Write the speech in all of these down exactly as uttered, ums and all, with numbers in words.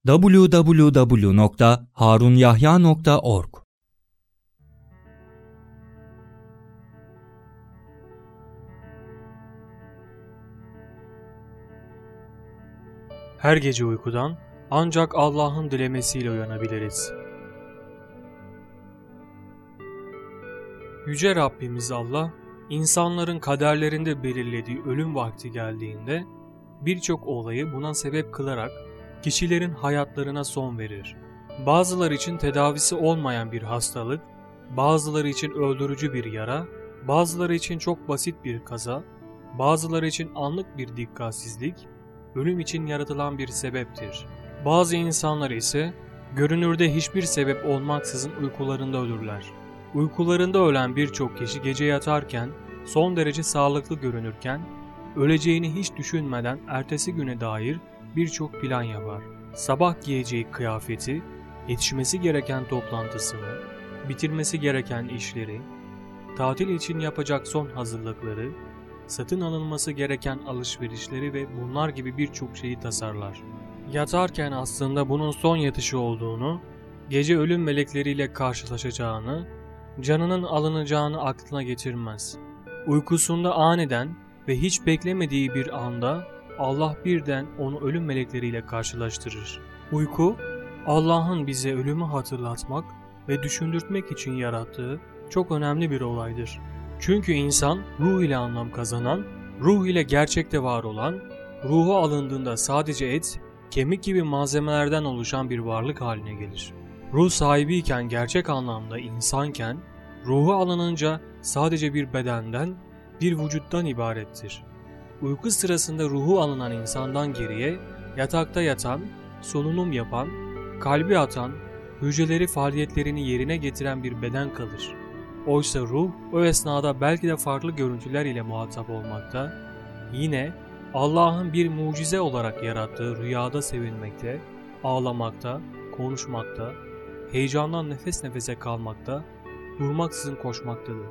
double-u double-u double-u nokta harunyahya nokta org. Her gece uykudan ancak Allah'ın dilemesiyle uyanabiliriz. Yüce Rabbimiz Allah, insanların kaderlerinde belirlediği ölüm vakti geldiğinde birçok olayı buna sebep kılarak kişilerin hayatlarına son verir. Bazıları için tedavisi olmayan bir hastalık, bazıları için öldürücü bir yara, bazıları için çok basit bir kaza, bazıları için anlık bir dikkatsizlik, ölüm için yaratılan bir sebeptir. Bazı insanlar ise görünürde hiçbir sebep olmaksızın uykularında ölürler. Uykularında ölen birçok kişi gece yatarken son derece sağlıklı görünürken, öleceğini hiç düşünmeden ertesi güne dair birçok plan yapar. Sabah giyeceği kıyafeti, yetişmesi gereken toplantısını, bitirmesi gereken işleri, tatil için yapacak son hazırlıkları, satın alınması gereken alışverişleri ve bunlar gibi birçok şeyi tasarlar. Yatarken aslında bunun son yatışı olduğunu, gece ölüm melekleriyle karşılaşacağını, canının alınacağını aklına getirmez. Uykusunda aniden ve hiç beklemediği bir anda Allah birden onu ölüm melekleriyle karşılaştırır. Uyku, Allah'ın bize ölümü hatırlatmak ve düşündürtmek için yarattığı çok önemli bir olaydır. Çünkü insan ruh ile anlam kazanan, ruh ile gerçekte var olan, ruhu alındığında sadece et, kemik gibi malzemelerden oluşan bir varlık haline gelir. Ruh sahibiyken gerçek anlamda insanken, ruhu alınınca sadece bir bedenden, bir vücuttan ibarettir. Uyku sırasında ruhu alınan insandan geriye, yatakta yatan, solunum yapan, kalbi atan, hücreleri faaliyetlerini yerine getiren bir beden kalır. Oysa ruh o esnada belki de farklı görüntüler ile muhatap olmakta, yine Allah'ın bir mucize olarak yarattığı rüyada sevinmekte, ağlamakta, konuşmakta, heyecandan nefes nefese kalmakta, durmaksızın koşmaktadır.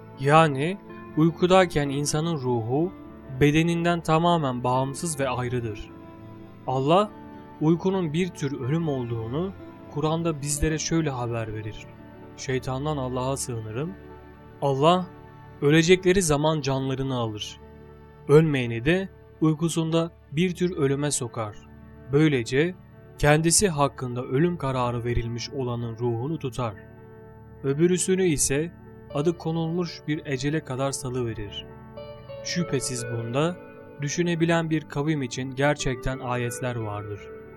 Yani uykudayken insanın ruhu bedeninden tamamen bağımsız ve ayrıdır. Allah uykunun bir tür ölüm olduğunu Kur'an'da bizlere şöyle haber verir. Şeytandan Allah'a sığınırım. Allah ölecekleri zaman canlarını alır. Ölmeyeni de uykusunda bir tür ölüme sokar. Böylece kendisi hakkında ölüm kararı verilmiş olanın ruhunu tutar. Öbürüsünü ise adı konulmuş bir ecele kadar salıverir. Şüphesiz bunda düşünebilen bir kavim için gerçekten ayetler vardır.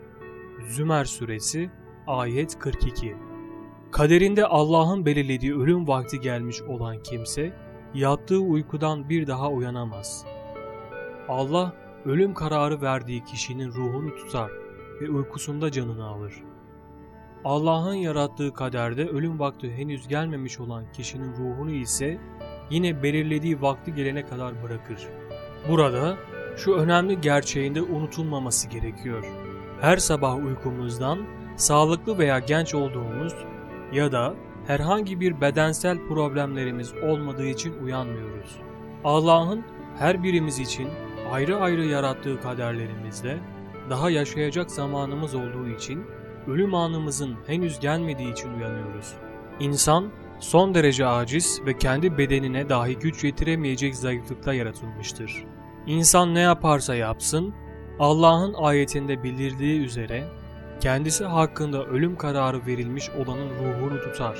Zümer Suresi ayet kırk iki. Kaderinde Allah'ın belirlediği ölüm vakti gelmiş olan kimse, yattığı uykudan bir daha uyanamaz. Allah, ölüm kararı verdiği kişinin ruhunu tutar ve uykusunda canını alır. Allah'ın yarattığı kaderde ölüm vakti henüz gelmemiş olan kişinin ruhunu ise yine belirlediği vakti gelene kadar bırakır. Burada şu önemli gerçeğin de unutulmaması gerekiyor. Her sabah uykumuzdan sağlıklı veya genç olduğumuz ya da herhangi bir bedensel problemlerimiz olmadığı için uyanmıyoruz. Allah'ın her birimiz için ayrı ayrı yarattığı kaderlerimizde daha yaşayacak zamanımız olduğu için ölüm anımızın henüz gelmediği için uyanıyoruz. İnsan son derece aciz ve kendi bedenine dahi güç yetiremeyecek zayıflıkta yaratılmıştır. İnsan ne yaparsa yapsın, Allah'ın ayetinde bildirdiği üzere kendisi hakkında ölüm kararı verilmiş olanın ruhunu tutar.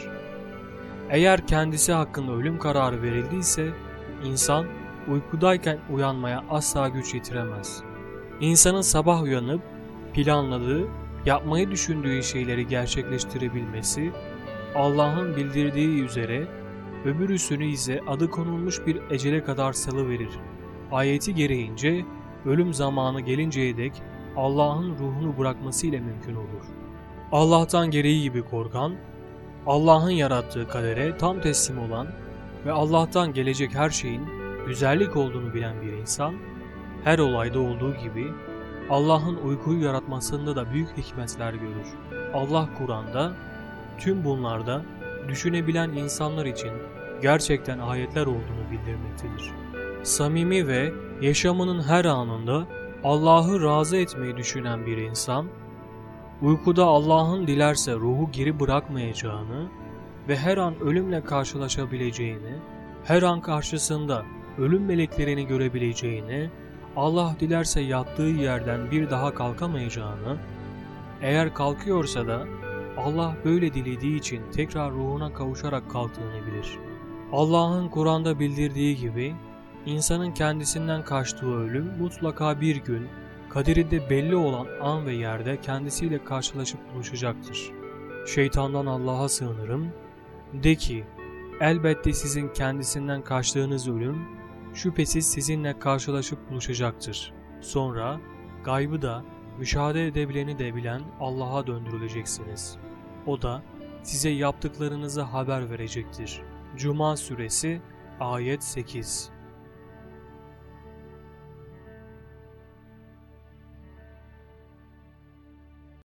Eğer kendisi hakkında ölüm kararı verildiyse, insan uykudayken uyanmaya asla güç yetiremez. İnsanın sabah uyanıp planladığı, yapmayı düşündüğü şeyleri gerçekleştirebilmesi, Allah'ın bildirdiği üzere öbürüsünü ise adı konulmuş bir ecele kadar salıverir. Ayeti gereğince ölüm zamanı gelinceye dek Allah'ın ruhunu bırakmasıyla mümkün olur. Allah'tan gereği gibi korkan, Allah'ın yarattığı kadere tam teslim olan ve Allah'tan gelecek her şeyin güzellik olduğunu bilen bir insan, her olayda olduğu gibi Allah'ın uykuyu yaratmasında da büyük hikmetler görür. Allah Kur'an'da tüm bunlarda düşünebilen insanlar için gerçekten ayetler olduğunu bildirmektedir. Samimi ve yaşamının her anında Allah'ı razı etmeyi düşünen bir insan, Uykuda Allah'ın dilerse ruhu geri bırakmayacağını ve her an ölümle karşılaşabileceğini, her an karşısında ölüm meleklerini görebileceğini, Allah dilerse yattığı yerden bir daha kalkamayacağını, eğer kalkıyorsa da Allah böyle dilediği için tekrar ruhuna kavuşarak kalktığını bilir. Allah'ın Kur'an'da bildirdiği gibi, insanın kendisinden kaçtığı ölüm mutlaka bir gün, kaderinde belli olan an ve yerde kendisiyle karşılaşıp buluşacaktır. Şeytandan Allah'a sığınırım. De ki, elbette sizin kendisinden kaçtığınız ölüm, şüphesiz sizinle karşılaşıp buluşacaktır. Sonra, gaybı da, müşahede edebileni de bilen Allah'a döndürüleceksiniz. O da, size yaptıklarınızı haber verecektir. Cuma Suresi Ayet sekiz.